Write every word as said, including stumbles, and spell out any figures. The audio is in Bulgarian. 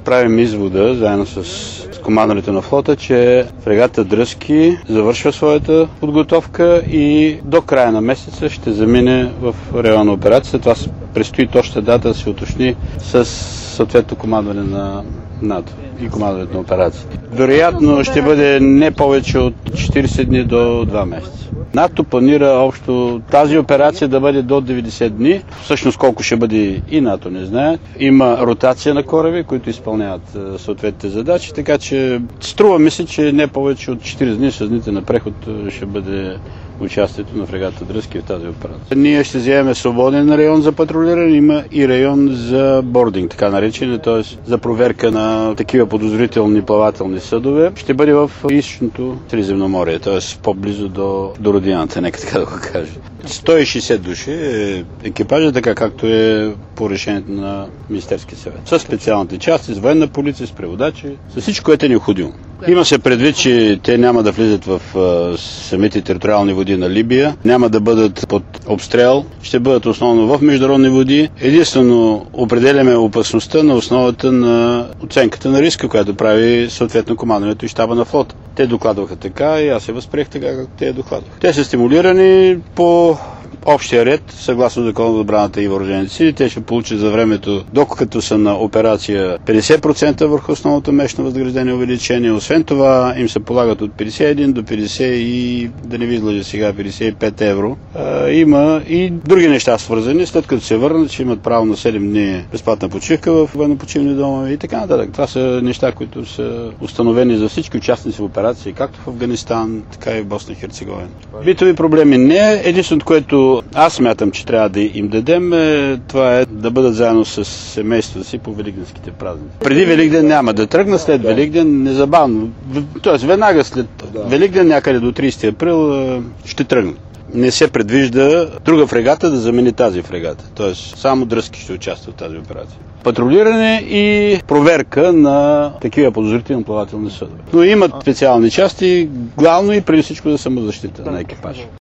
правим извода, заедно с командването на флота, че фрегата Дръзки завършва своята подготовка и до края на месеца ще замине в районна операция. Това предстои точна дата да се уточни с съответно командване на НАТО и командването на операциите. Вероятно ще бъде не повече от четирийсет дни до два месеца. НАТО планира общо тази операция да бъде до деветдесет дни. Всъщност колко ще бъде и НАТО не знае. Има ротация на кораби, които изпълняват съответните задачи, така че струва ми се, че не повече от четирийсет дни с дните на преход ще бъде участието на фрегата Дръзки в тази операция. Ние ще вземем свободен район за патрулиране, има и район за бординг, така наречен, т.е. за проверка на такива подозрителни плавателни съдове. Ще бъде в източното Средиземноморие, т.е. по-близо до, до родината, нека така да го кажа. сто и шейсет души е екипажа, така както е по решението на Министерския съвет. С специалните части, с военна полиция, с преводачи, с всичко, което е необходимо. Има се предвид, че те няма да влизат в а, самите териториални води на Либия, няма да бъдат под обстрел, ще бъдат основно в международни води. Единствено определяме опасността на основата на оценката на риска, която прави съответно командването и щаба на флота. Те докладваха така и аз се възприех така, както те докладваха. Те са стимулирани по общия ред, съгласно Закона за отбраната и въоръжените сили. Те ще получат за времето, докато са на операция, петдесет процента върху основното месечно възнаграждение увеличение. Освен това им се полагат от петдесет и едно до петдесет и, да не ви излъжа сега, петдесет и пет евро. А, има и други неща свързани, след като се върнат, че имат право на седем дни безплатна почивка в военно-почивни домове и така нататък. Това са неща, които са установени за всички участници в операции, както в Афганистан, така и в Босна и Херцеговина. Битови проблеми не е. Единственото, което аз смятам, че трябва да им дадем, е, това е да бъдат заедно с семейството си по великденските празници. Преди Великден няма да тръгна, след Великден незабавно, т.е. веднага след Великден, някъде до трийсети април ще тръгна. Не се предвижда друга фрегата да замени тази фрегата, т.е. само Дръзки ще участва в тази операция. Патрулиране и проверка на такива подозрителни плавателни съдове. Но имат специални части, главно и преди всичко за самозащита на екипажа.